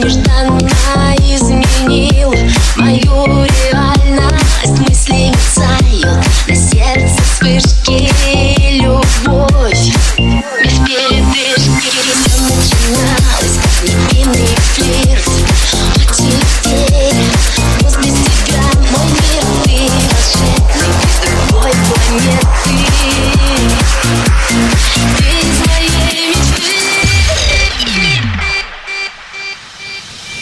нежданно изменил мою реальность. Мысли мерцают, на сердце вспышки, любовь без передышки. Все начиналось, как невинный флирт. Очень теперь, но без тебя мой мир, ты волшебный, ты с другой планеты. Ты из моей мечты.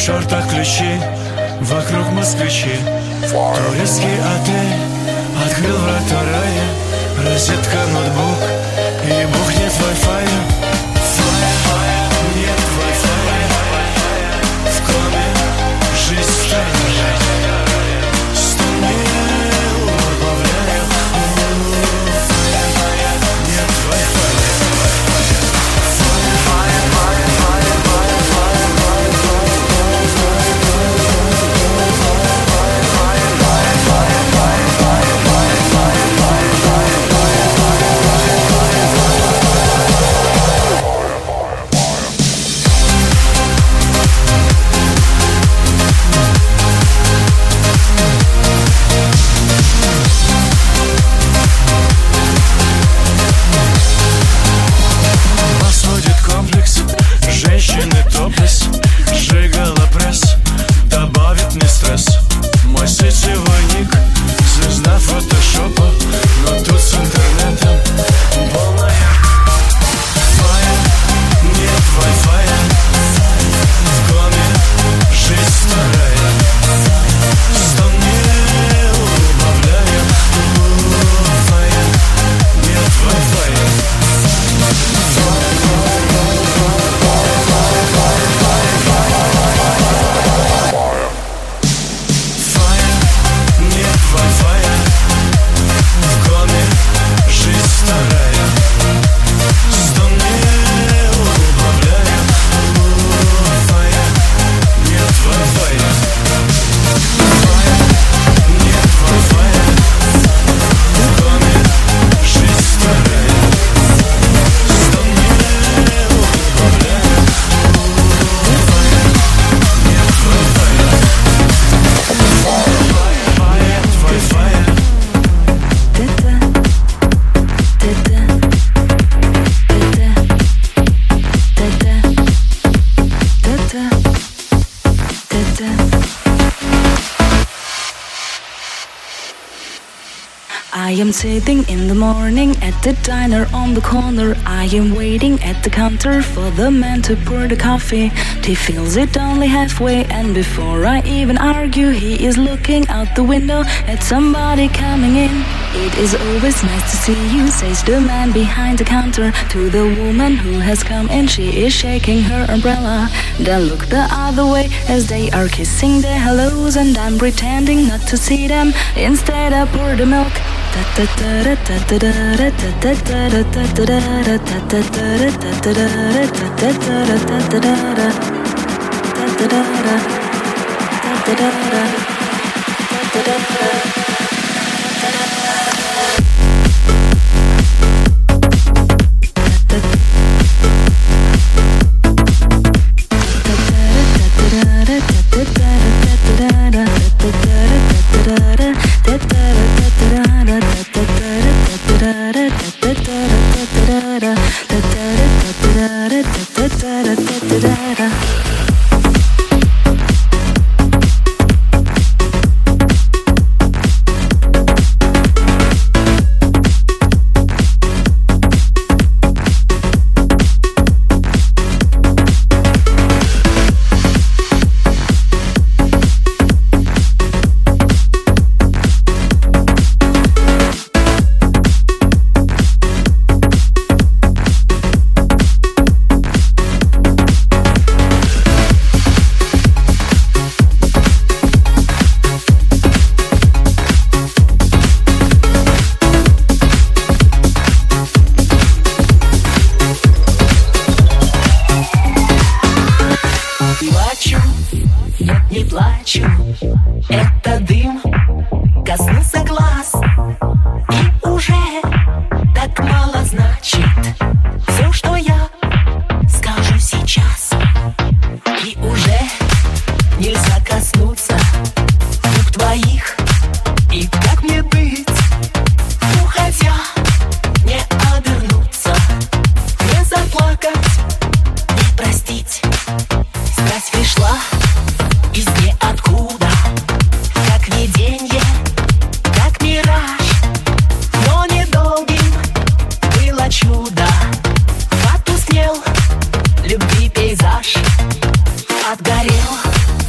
шортах ключи, вокруг москвичи. Туристский отель открыл врата рая. Розетка, ноутбук и бухнет Wi-Fi. Нет Wi-Fi. В коме жизнь вторая. 100 мил убавляю. Нет Wi-Fi. Женщины топлес, сжигала пресс, добавит мне стресс. Мой сетевой ник, звезда фотошопа, но тут с интернетом полная фая. Нет Wi-Fi. В коме жизнь вторая. 100 мил убавляю. Фая. Нет Wi-Fi. I am sitting in the morning at the diner on the corner. I am waiting at the counter for the man to pour the coffee. He fills it only halfway, and before I even argue, he is looking out the window at somebody coming in. It is always nice to see you, says the man behind the counter to the woman who has come in. She is shaking her umbrella. Then look the other way as they are kissing their hellos, and I'm pretending not to see them. Instead I pour the milk. Отгорел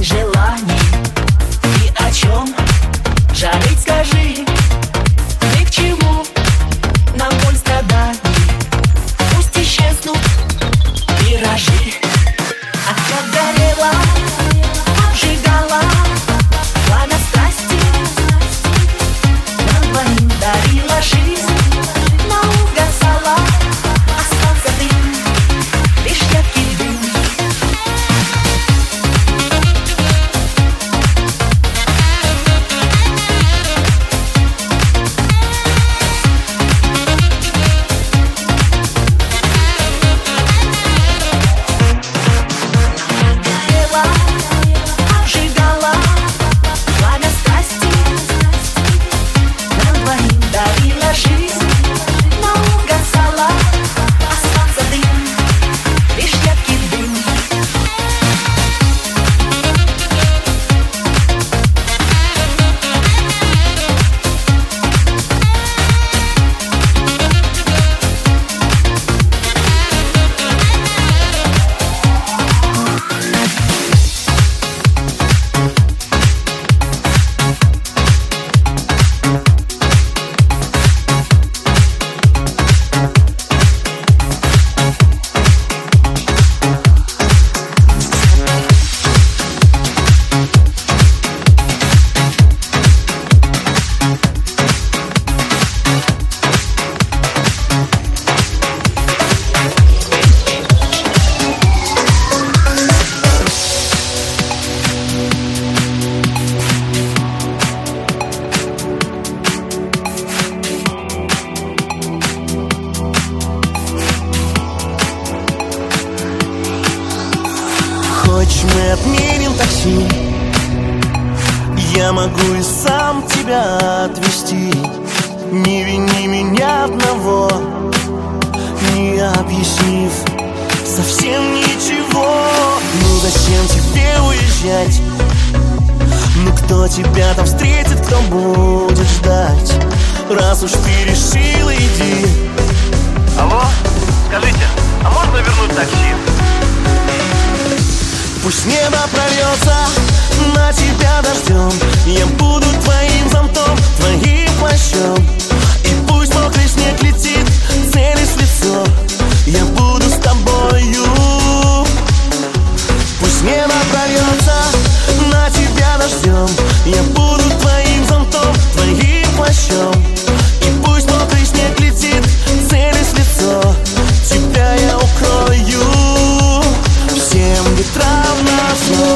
всех желаний. И о чем жарить, скажи. Ни к чему нам боль страданий. Пусть исчезнут миражи. А как горела, обжигала пламя страсти, нам двоим дарила жизнь, но угасала. Остался дым, лишь яркий дым. Хочешь, мы отменим такси? Я могу и сам тебя отвезти. Не вини меня одного, не объяснив совсем ничего. Ну зачем тебе уезжать? Ну кто тебя там встретит, кто будет ждать? Раз уж ты решила, иди. Алло, скажите, а можно вернуть такси? Пусть небо прольется на тебя дождем. Я буду твоим зонтом, твоим плащом. И пусть мокрый снег летит, целясь в лицо, я буду с тобою. Пусть небо прольется на тебя дождем. Я буду твоим зонтом, твоим плащом. И пусть мокрый снег летит, целясь в лицо, тебя я укрою всем ветрам назло.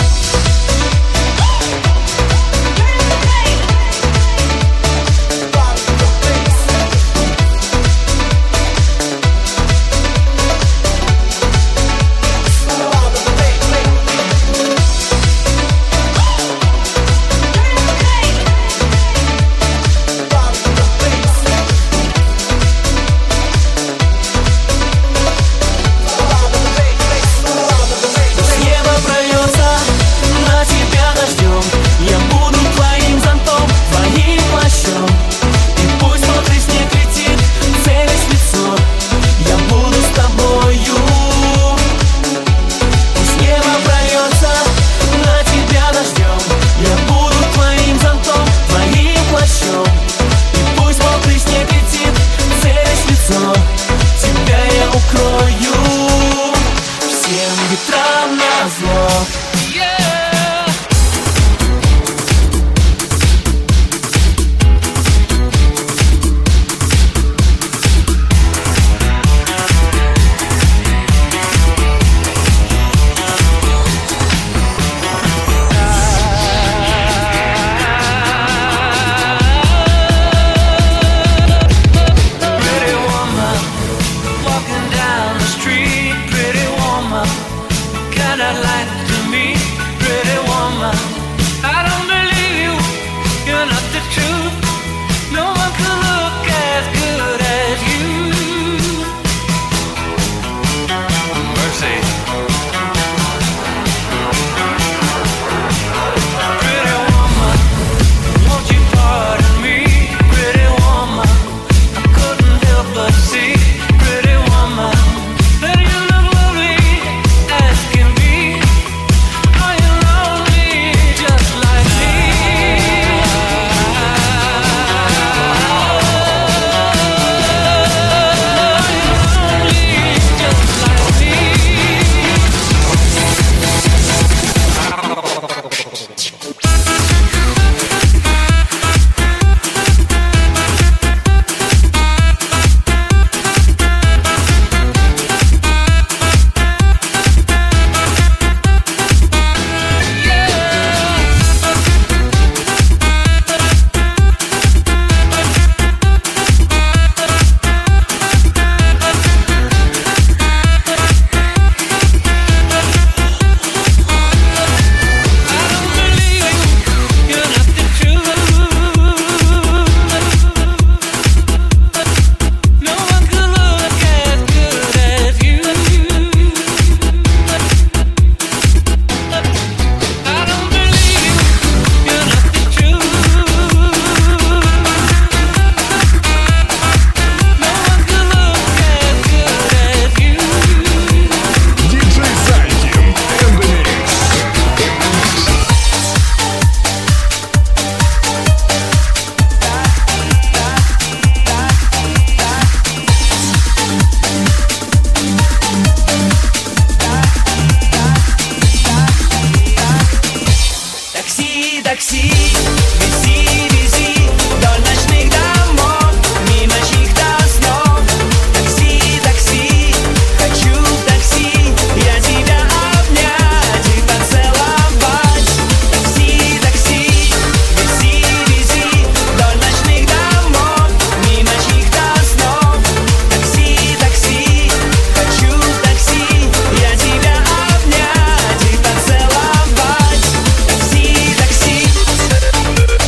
такси, вези, вези вдоль ночных домов, мимо чьих-то снов. Такси, такси, хочу в такси, я тебя обнять и поцеловать. Такси, такси, вези, вези вдоль ночных домов, мимо чьих-то снов. Такси, такси, хочу в такси, я тебя обнять и поцеловать. Такси, такси.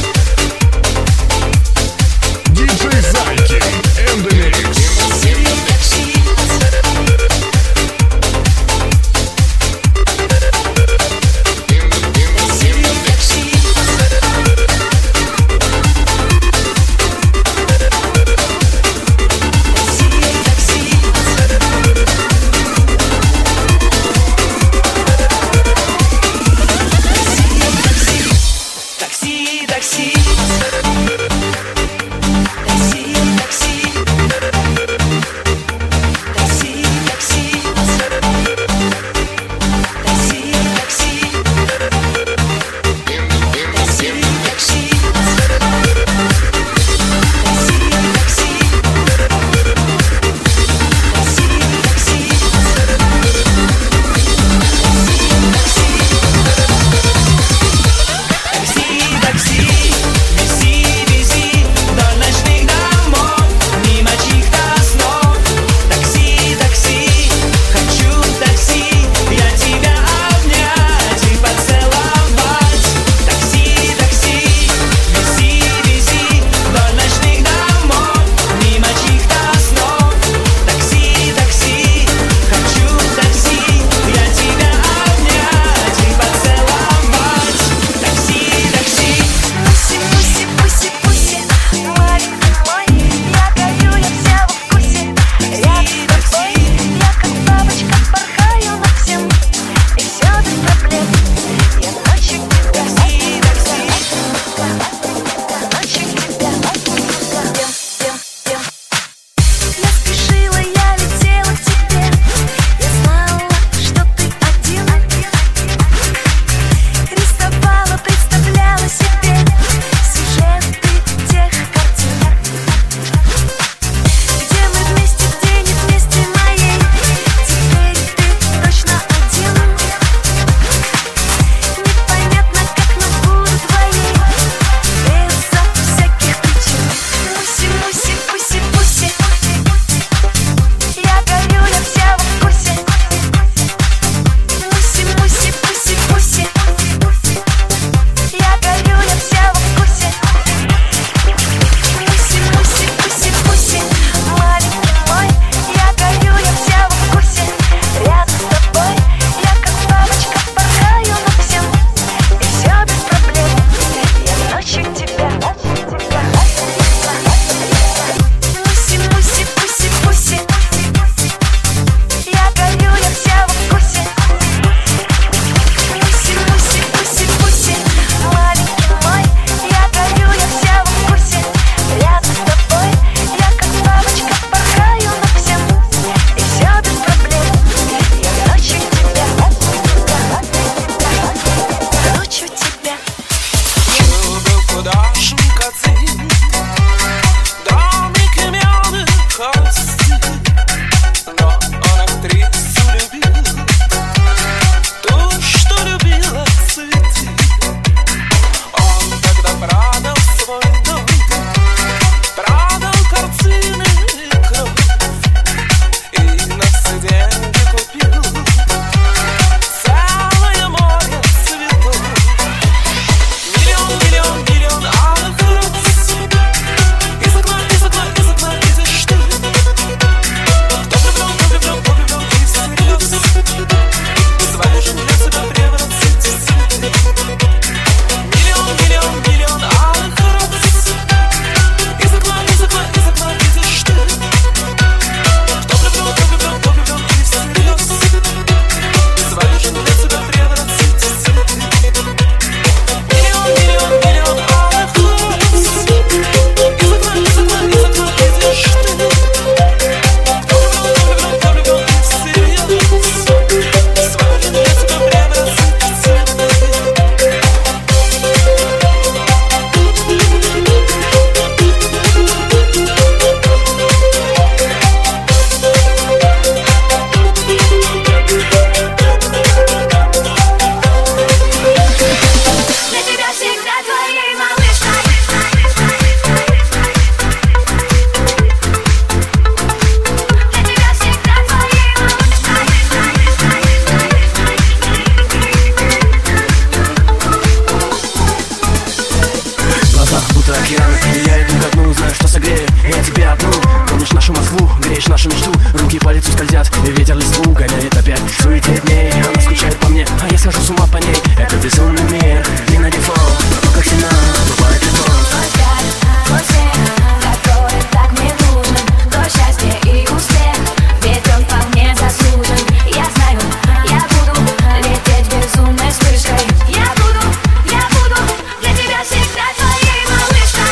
Я схожу с ума по ней, это безумный мир. Не на дефолт, но как финал, бывает любовь. Твой свет, который так мне нужен, то счастье и успех, ведь он вполне заслужен. Я знаю, я буду лететь безумной вспышкой. Я буду для тебя всегда твоей малышкой.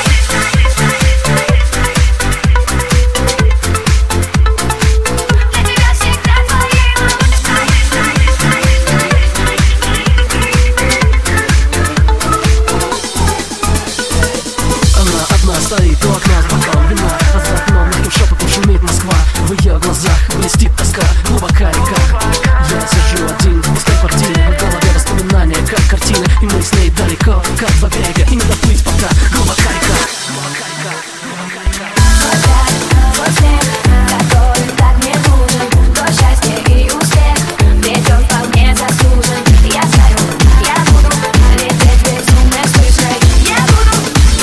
Для тебя всегда твоей малышкой. Она одна стоит у окна с бокалом вина, а за окном между шепотом шумит Москва. В ее глазах блестит тоска, глубока река. Я сижу один в пустой квартире, в голове воспоминания, как картины. И мы с ней далеко, как два берега, и не доплыть пока. Глубока река. Твой смех, который так мне нужен, то счастье и успех, ведь он вполне заслужен. Я знаю, я буду лететь безумной вспышкой. Я буду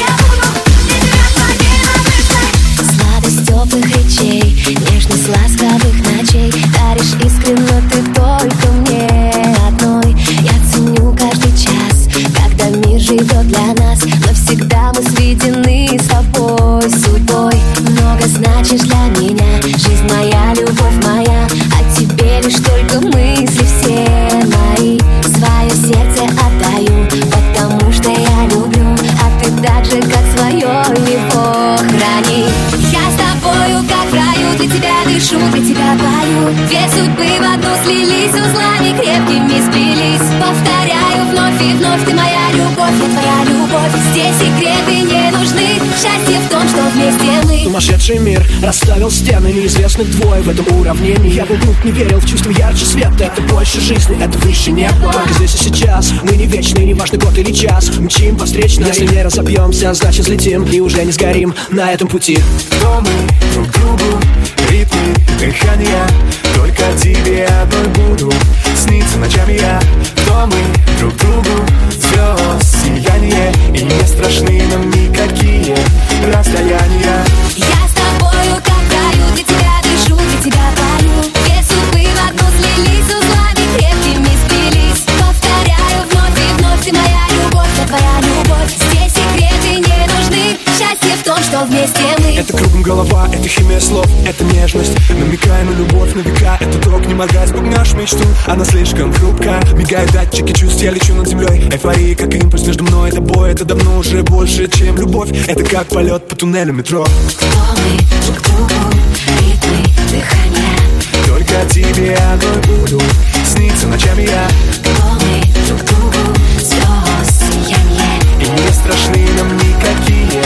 для тебя твоей малышкой. Сладость теплых речей, нежность ласковых ночей, даришь искренно ты только мне одной. Я ценю каждый час, когда мир живет для нас, но всегда мы сведены с тобой судьбой. Много значишь для меня, жизнь моя, любовь моя, о тебе лишь только мысли все мои. Свое сердце отдаю, потому что я люблю, а ты так же, как свое, его храни. Я с тобою, как в раю, для тебя дышу, для тебя пою. Две судьбы в одну слились, узлами крепкими сплелись. Повторяю вновь и вновь, ты моя любовь, я твоя любовь. Здесь секреты не нужны, счастье в том, что вместе мы. Сумасшедший мир расставил стены, неизвестных двое в этом уравнении. Я был глуп, не верил в чувство ярче света. Это больше жизни, это выше неба. Только здесь и сейчас, мы не вечны, не важно год или час. Мчим по встречной, если не разобьемся, значит взлетим и уже не сгорим на этом пути. Кто мы друг другу, ритмы дыхания, только тебе одной буду сниться ночами я. Кто мы друг другу, звезд сияние, и не страшны нам никакие расстояния. Я с тобою, как в раю, для тебя дышу, для тебя пою. Две судьбы в одну слились, узлами крепкими сплелись. Повторяю вновь и вновь, ты моя любовь, я твоя любовь. Здесь секреты не нужны, счастье в том, что вместе мы. Это кругом голова, это химия слов, это нежность, намекая на любовь на века. Это трог, не моргай, спугнешь мечту, она слишком хрупка. Мигают датчики чувств, я лечу над землей. Эйфория, как импульс между мной и тобой. Это давно уже больше, чем любовь. Это как полет по туннелю метро. Кто мы друг другу, ритмы дыхания. Только тебе одной буду сниться ночами я. Кто мы друг другу, звезд сияние. И не страшны нам никакие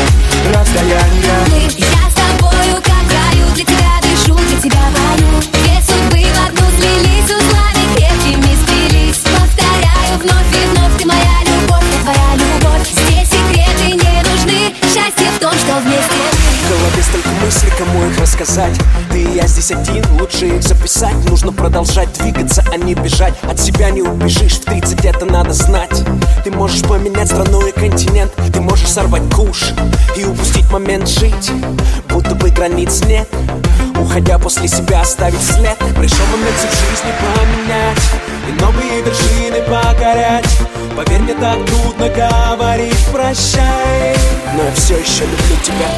расстояния. Я с тобою, как в раю, для тебя дышу, для тебя пою. Две судьбы в одну слились, узлами крепкими сплелись. Повторяю вновь и вновь, ты моя любовь, я твоя любовь. Здесь секреты не нужны, счастье в том, что вместе мы. В голове столько мыслей, кому их рассказать. Ты и я здесь один, лучше их записать. Нужно продолжать двигаться, а не бежать. От себя не убежишь, в 30 это надо знать. Ты можешь поменять страну и континент. Ты можешь сорвать куш и упустить момент жить, будто бы границ нет. Уходя после себя оставить след. Пришел момент всю жизнь поменять и новые вершины покорять. Поверь, мне так трудно говорить прощай, но я все еще люблю тебя.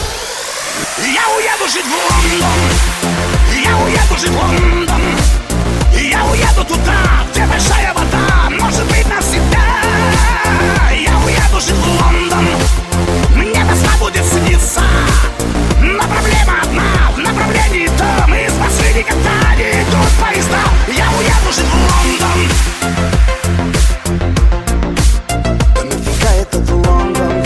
Я уеду жить в Лондон, я уеду жить в Лондон, я уеду туда, где большая вода, может быть навсегда. Я уеду жить в Лондон, мне весна будет сниться, но проблема одна, в направлении там из Москвы никогда не идут поезда. Я уеду жить в Лондон. Да нафига этот Лондон?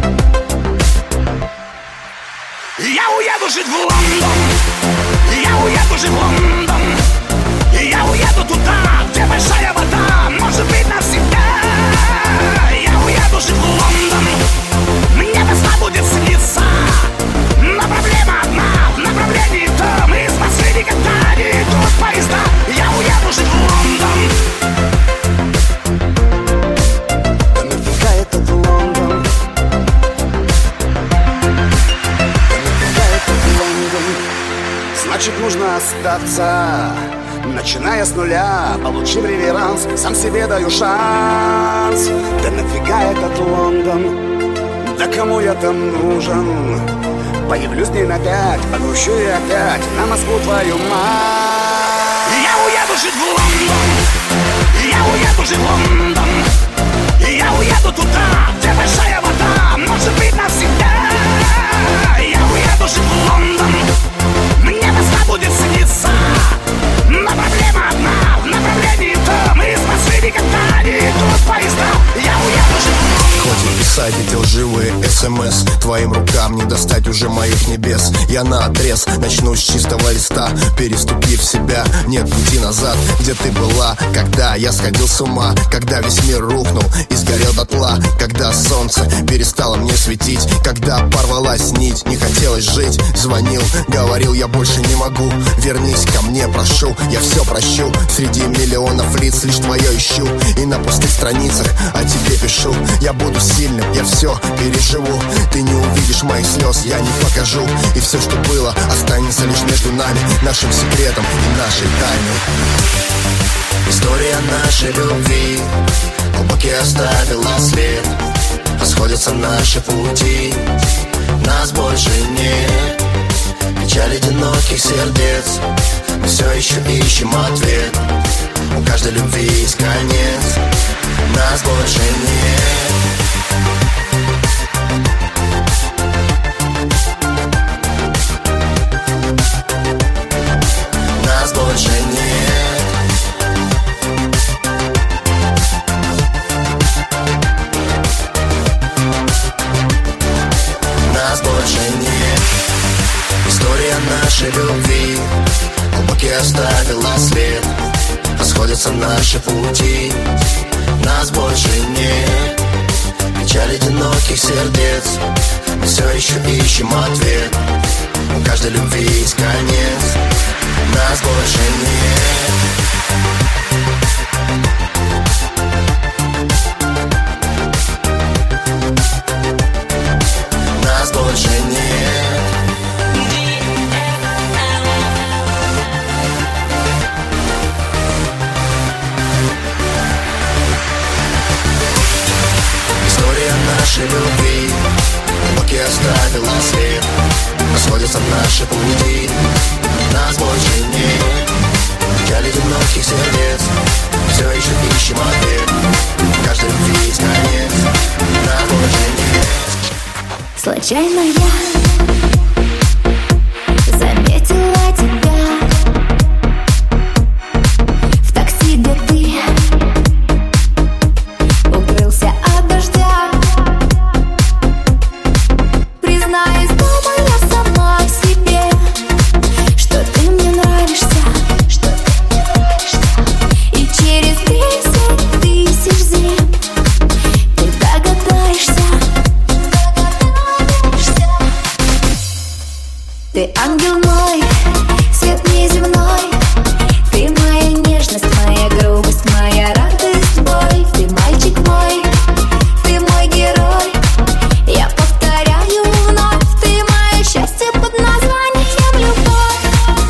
Я уеду жить в Лондон, я уеду жить в Лондон, я уеду туда, где большая вода, может быть навсегда. Я уеду жить в Лондон, мне весна будет сниться, но проблема одна, в направлении там из Москвы никогда не идут поезда. Я уеду жить в Лондон. Да нафига этот Лондон? Значит, нужно остаться начиная с нуля, получив реверанс, сам себе даю шанс. Да нафига этот Лондон? Да кому я там нужен? Появлюсь дней на 5, погрущу и опять на Москву твою мать. Я уеду жить в Лондон, я уеду жить в Лондон, я уеду туда, где большая вода, может быть навсегда. Я уеду жить в Лондон, мне Москва будет сниться, но проблема одна, в направлении том, из Москвы никогда не идут поезда. Я уеду жить в Лондон. Хоть и писать эти лживые СМС, твоим рукам не достать уже моих небес. Я наотрез начну с чистого листа, переступив себя, нет пути назад. Где ты была, когда я сходил с ума, когда весь мир рухнул и сгорел дотла, когда солнце перестало мне светить, когда порвалась нить, не хотелось жить. Звонил, говорил, я больше не могу, вернись ко мне, прошу, я все прощу. Среди миллионов лиц лишь твое ищу, и на пустых страницах о тебе пишу. Я буду сильным, я все переживу. Ты не увидишь моих слез, я не покажу. И все, что было, останется лишь между нами, нашим секретом и нашей тайной. История нашей любви глубокий оставила след. Расходятся наши пути, нас больше нет. Печаль одиноких сердец, мы все еще ищем ответ. У каждой любви есть конец, нас больше нет. Нас больше нет. Нас больше нет. История нашей любви глубокий оставила след. Расходятся наши пути, нас больше нет. Печаль одиноких сердец, мы все еще ищем ответ. У каждой любви есть конец, нас больше нет. Нас больше нет. История нашей любви глубокий оставила след. Расходятся наши пути, нас больше нет. Печаль одиноких сердец, все еще ищем ответ. В каждой любви есть конец, нас больше нет. Случайно я заметила тебя в такси, где ты укрылся от дождя. Признаюсь, думаю я сама себе, что ты мне нравишься, что ты мне нравишься. И через 10 тысяч зим ты догадаешься. Ты ангел мой, свет неземной. Ты моя нежность, моя грубость, моя радость, боль. Ты мальчик мой, ты мой герой. Я повторяю вновь, ты мое счастье под названием любовь.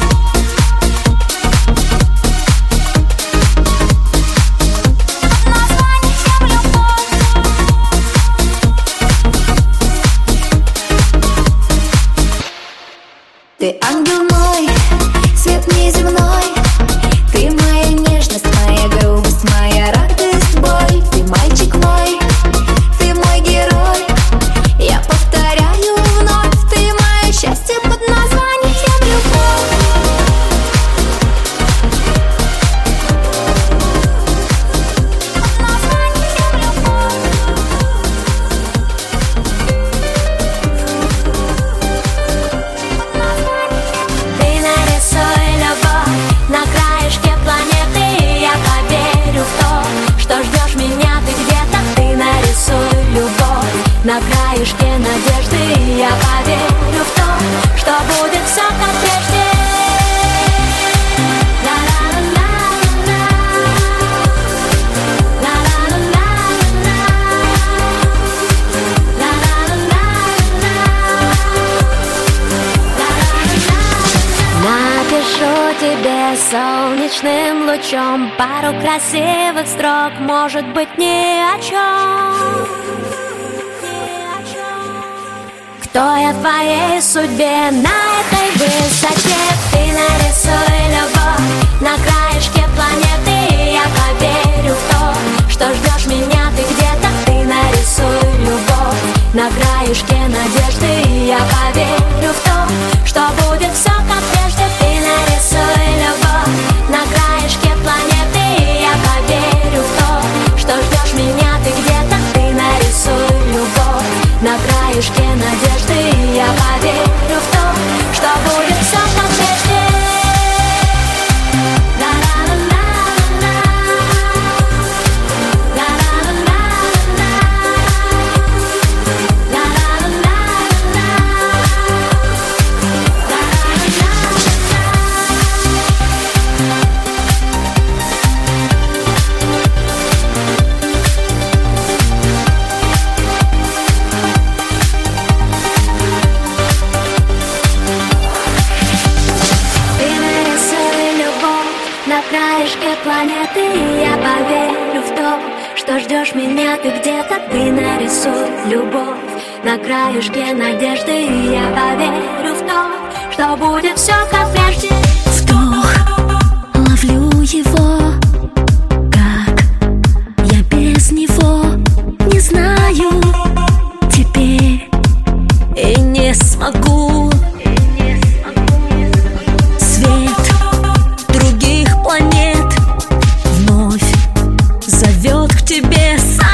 Под названием любовь. Ты ангел мой, свет неземной. Ты моя нежность, моя грубость, моя радость, боль. Ты мальчик мой, ты мой герой. Я повторяю вновь, ты мое счастье под названием любовь. Под названием любовь. Ты нарисуй любовь на краешке планеты. Я поверю в то, что ждешь меня ты где-то. Ты нарисуй любовь на краешке надежды. Я поверю в то, что будет все как прежде. Ла-ла-ла-ла-ла. Ла-ла-ла-ла-ла. Ла-ла-ла-ла. Напишу тебе Солнечным лучом пару красивых строк, может быть, ни о чем. Кто я в твоей судьбе на этой высоте? Ты нарисуй любовь на краешке планеты, и я поверю в то, что ждешь меня ты где-то. Ты нарисуй любовь на краешке надежды, и я поверю в то, что будет все как прежде. Ты нарисуй любовь на краешке планеты, и я поверю в то, что ждешь меня ты где-то. Ты нарисуй любовь на краешке надежды, и я поверю в то, что будет все как прежде. На краешке планеты, и я поверю в то, что ждешь меня ты где-то. Ты нарисуй любовь на краешке надежды, и я поверю в то, что будет все как прежде. Вдох, ловлю его, как я без него не знаю теперь и не смогу. Свет других планет вновь зовет к тебе сам.